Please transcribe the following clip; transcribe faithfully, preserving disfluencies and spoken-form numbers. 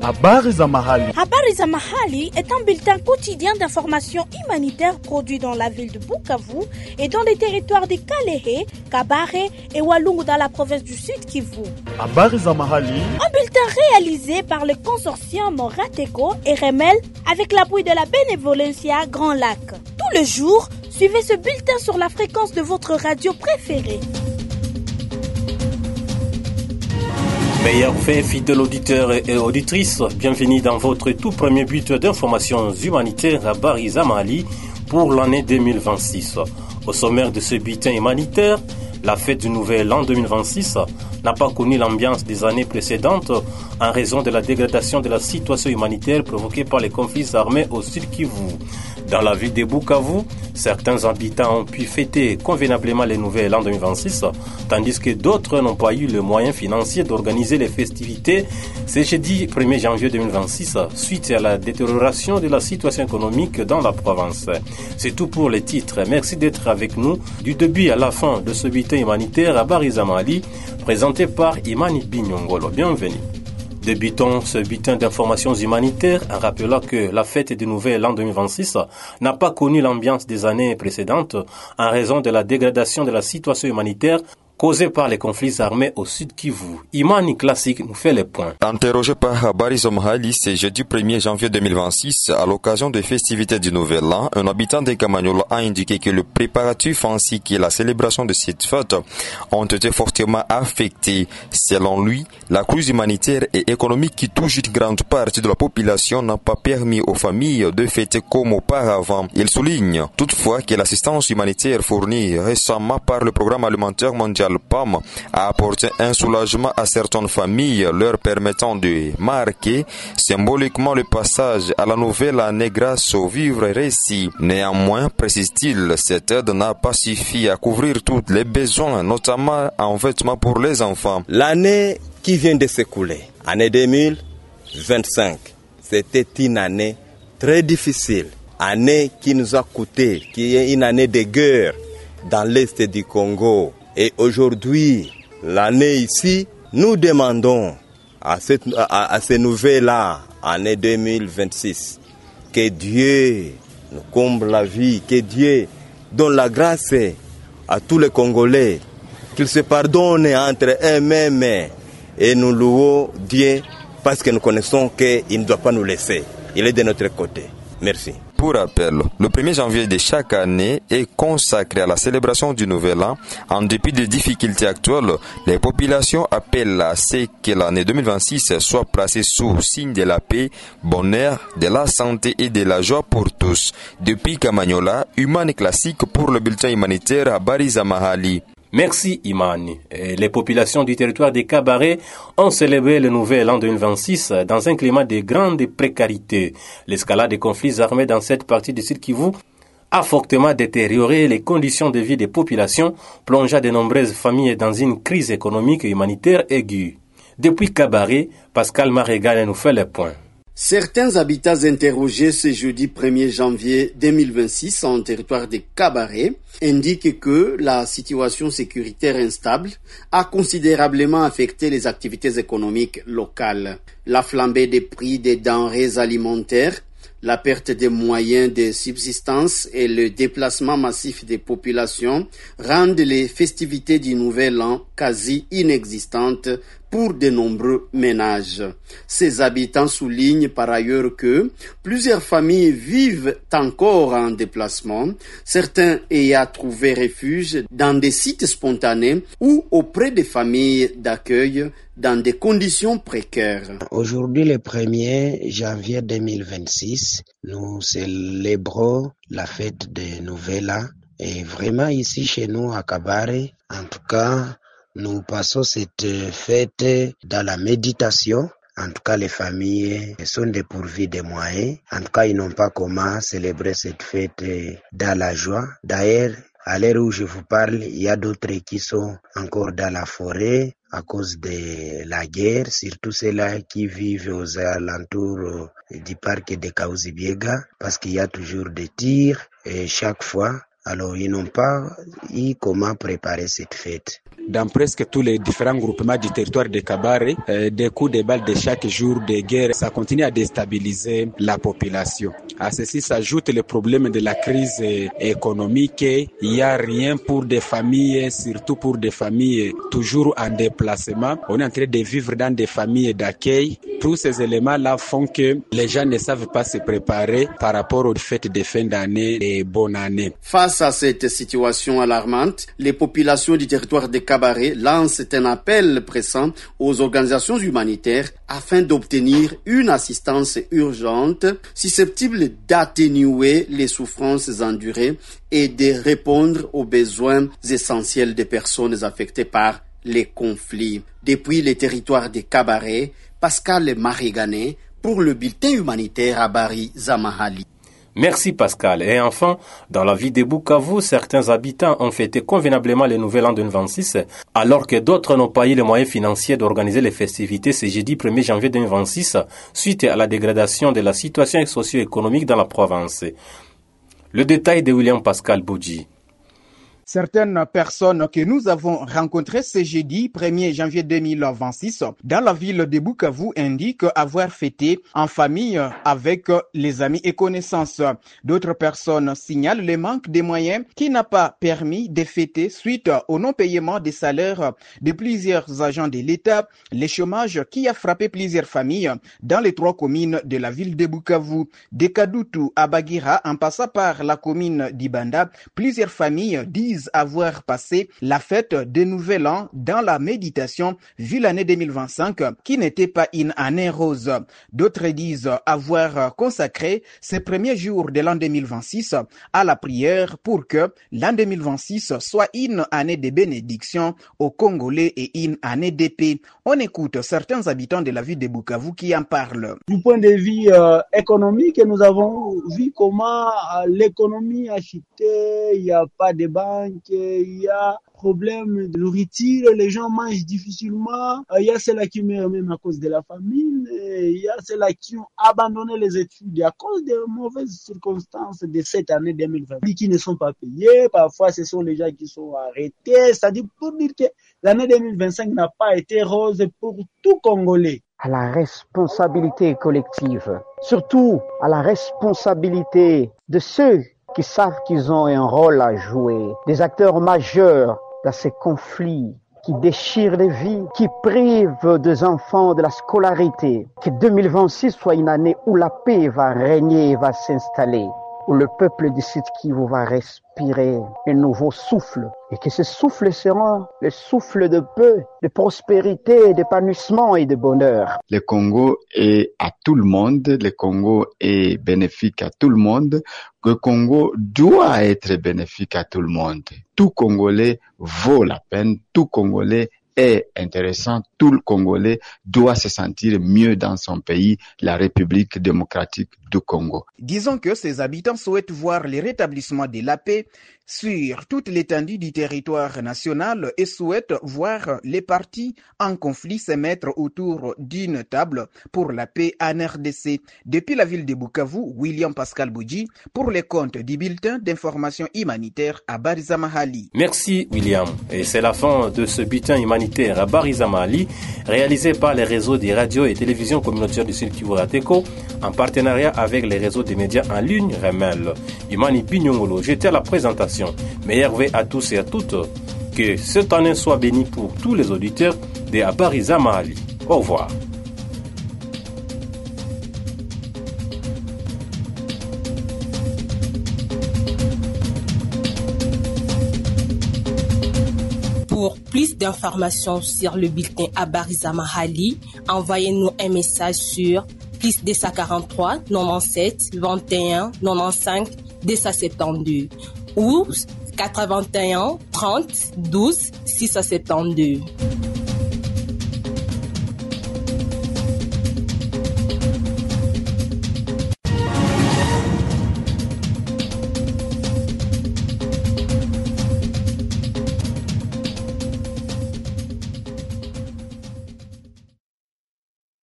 Habari za mahali. Habari za mahali est un bulletin quotidien d'information humanitaire produit dans la ville de Bukavu et dans les territoires de Kalehe, Kabare et Walungu dans la province du Sud Kivu. Habari za mahali. Un bulletin réalisé par le consortium Rateco et Remel avec l'appui de la Benevolencia Grand Lac. Tous les jours, suivez ce bulletin sur la fréquence de votre radio préférée. Meilleurs faits, fidèles auditeurs et auditrices, bienvenue dans votre tout premier bulletin d'informations humanitaires à Bariza Mali pour l'année deux mille vingt-six. Au sommaire de ce bulletin humanitaire, la fête du Nouvel An deux mille vingt-six n'a pas connu l'ambiance des années précédentes en raison de la dégradation de la situation humanitaire provoquée par les conflits armés au Sud Kivu. Dans la ville de Bukavu, certains habitants ont pu fêter convenablement le Nouvel An deux mille vingt-six, tandis que d'autres n'ont pas eu le moyen financier d'organiser les festivités ce jeudi premier janvier deux mille vingt-six, suite à la détérioration de la situation économique dans la province. C'est tout pour les titres. Merci d'être avec nous du début à la fin de ce bulletin humanitaire à Bariza Mali, présenté par Imani Binyongolo. Bienvenue. Débutons ce bulletin d'informations humanitaires en rappelant que la fête du Nouvel An deux mille vingt-six n'a pas connu l'ambiance des années précédentes en raison de la dégradation de la situation humanitaire causée par les conflits armés au Sud Kivu. Imani Classique nous fait les points. Interrogé par Bariza Mali, c'est jeudi premier janvier deux mille vingt-six, à l'occasion des festivités du Nouvel An, un habitant de Kamanyola a indiqué que le préparatif ainsi que la célébration de cette fête ont été fortement affectés. Selon lui, la crise humanitaire et économique qui touche une grande partie de la population n'a pas permis aux familles de fêter comme auparavant. Il souligne toutefois que l'assistance humanitaire fournie récemment par le Programme alimentaire mondial P A M a apporté un soulagement à certaines familles, leur permettant de marquer symboliquement le passage à la nouvelle année grâce aux vivres récits. Néanmoins, précise-t-il, cette aide n'a pas suffi à couvrir tous les besoins, notamment en vêtements pour les enfants. L'année qui vient de s'écouler, année deux mille vingt-cinq, c'était une année très difficile, année qui nous a coûté, qui est une année de guerre dans l'est du Congo. Et aujourd'hui, l'année ici, nous demandons à, cette, à, à ces nouvelles-là, année deux mille vingt-six, que Dieu nous comble la vie, que Dieu donne la grâce à tous les Congolais, qu'ils se pardonnent entre eux-mêmes et nous louons Dieu parce que nous connaissons qu'il ne doit pas nous laisser. Il est de notre côté. Merci. Pour rappel, le premier janvier de chaque année est consacré à la célébration du Nouvel An. En dépit des difficultés actuelles, les populations appellent à ce que l'année deux mille vingt-six soit placée sous signe de la paix, bonheur, de la santé et de la joie pour tous. Depuis Kamanyola, Human Classique pour le bulletin humanitaire à Bariza Mali. Merci Imani. Et les populations du territoire de Kabare ont célébré le Nouvel An deux mille vingt-six dans un climat de grande précarité. L'escalade des conflits armés dans cette partie du Sud Kivu a fortement détérioré les conditions de vie des populations, plongeant de nombreuses familles dans une crise économique et humanitaire aiguë. Depuis Kabare, Pascal Marégal nous fait le point. Certains habitants interrogés ce jeudi premier janvier deux mille vingt-six en territoire de Kabare indiquent que la situation sécuritaire instable a considérablement affecté les activités économiques locales. La flambée des prix des denrées alimentaires, la perte des moyens de subsistance et le déplacement massif des populations rendent les festivités du Nouvel An quasi inexistantes pour de nombreux ménages. Ces habitants soulignent par ailleurs que plusieurs familles vivent encore en déplacement, certains ayant trouvé refuge dans des sites spontanés ou auprès des familles d'accueil dans des conditions précaires. Aujourd'hui, le premier janvier deux mille vingt-six, nous célébrons la fête de Nouvel An. Et vraiment ici chez nous à Kabare, en tout cas, nous passons cette fête dans la méditation. En tout cas, les familles sont dépourvues de moyens. En tout cas, ils n'ont pas comment célébrer cette fête dans la joie. D'ailleurs, à l'heure où je vous parle, il y a d'autres qui sont encore dans la forêt à cause de la guerre, surtout ceux-là qui vivent aux alentours du parc de Kaouzi-Biega, parce qu'il y a toujours des tirs et chaque fois. Alors, ils n'ont pas eu comment préparer cette fête. dans presque tous les différents groupements du territoire de Kabare. Euh, des coups de balles de chaque jour de guerre, ça continue à déstabiliser la population. À ceci s'ajoute le problème de la crise économique. Il n'y a rien pour des familles, surtout pour des familles toujours en déplacement. On est en train de vivre dans des familles d'accueil. Tous ces éléments-là font que les gens ne savent pas se préparer par rapport aux fêtes de fin d'année et bonne année. Face à cette situation alarmante, les populations du territoire de Kabare lancent un appel pressant aux organisations humanitaires afin d'obtenir une assistance urgente susceptible d'atténuer les souffrances endurées et de répondre aux besoins essentiels des personnes affectées par les conflits. Depuis les territoires de Kabare, Pascal Marigané pour le bulletin humanitaire à Bari Zamahali. Merci Pascal. Et enfin, dans la ville de Bukavu, certains habitants ont fêté convenablement le nouvel an deux mille vingt-six, alors que d'autres n'ont pas eu les moyens financiers d'organiser les festivités ce jeudi premier janvier deux mille vingt-six, suite à la dégradation de la situation socio-économique dans la province. Le détail de William Pascal Boudji. Certaines personnes que nous avons rencontrées ce jeudi premier janvier deux mille vingt-six dans la ville de Bukavu indiquent avoir fêté en famille avec les amis et connaissances. D'autres personnes signalent le manque de moyens qui n'a pas permis de fêter suite au non-paiement des salaires de plusieurs agents de l'État, le chômage qui a frappé plusieurs familles dans les trois communes de la ville de Bukavu. De Kadutu à Bagira, en passant par la commune d'Ibanda, plusieurs familles disent avoir passé la fête de Nouvel An dans la méditation vu l'année deux mille vingt-cinq qui n'était pas une année rose. D'autres disent avoir consacré ces premiers jours de l'an deux mille vingt-six à la prière pour que l'an deux mille vingt-six soit une année de bénédiction aux Congolais et une année de paix. On écoute certains habitants de la ville de Bukavu qui en parlent. Du point de vue euh, économique, nous avons vu comment euh, l'économie a chuté, il n'y a pas de banque, il y a problème de nourriture, les gens mangent difficilement, il y a ceux-là qui meurent même à cause de la famine, il y a ceux-là qui ont abandonné les études à cause des mauvaises circonstances de cette année deux mille vingt, qui ne sont pas payés, parfois ce sont les gens qui sont arrêtés, c'est-à-dire pour dire que l'année deux mille vingt-cinq n'a pas été rose pour tout Congolais. À la responsabilité collective, surtout à la responsabilité de ceux qui savent qu'ils ont un rôle à jouer, des acteurs majeurs dans ces conflits qui déchirent les vies, qui privent des enfants de la scolarité. Que deux mille vingt-six soit une année où la paix va régner, va s'installer, où le peuple du Sud Kivu va respirer un nouveau souffle, et que ce souffle sera le souffle de paix, de prospérité, d'épanouissement et de bonheur. Le Congo est à tout le monde, le Congo est bénéfique à tout le monde, le Congo doit être bénéfique à tout le monde. Tout Congolais vaut la peine, tout Congolais est intéressant, tout le Congolais doit se sentir mieux dans son pays, la République démocratique du Congo. Disons que ces habitants souhaitent voir le rétablissement de la paix sur toute l'étendue du territoire national et souhaitent voir les partis en conflit se mettre autour d'une table pour la paix en R D C. Depuis la ville de Bukavu, William Pascal Boudji pour les comptes du bulletin d'information humanitaire à Barizamahali. Merci William. Et c'est la fin de ce bulletin humanitaire à Barizamahali, réalisé par les réseaux des radios et télévisions communautaires du Sud Kivu Rateco, en partenariat avec les réseaux des médias en ligne Remel. Imani Binyongolo, j'étais à la présentation. Meilleurs vœux à tous et à toutes. Que cette année soit bénie pour tous les auditeurs de Barizamahali. Au revoir. Pour plus d'informations sur le bulletin à Barizamahali, envoyez-nous un message sur plus deux cent quarante-trois quatre-vingt-dix-sept vingt et un quatre-vingt-quinze deux cent soixante-douze ou quatre-vingt-un trente douze six cent soixante-douze.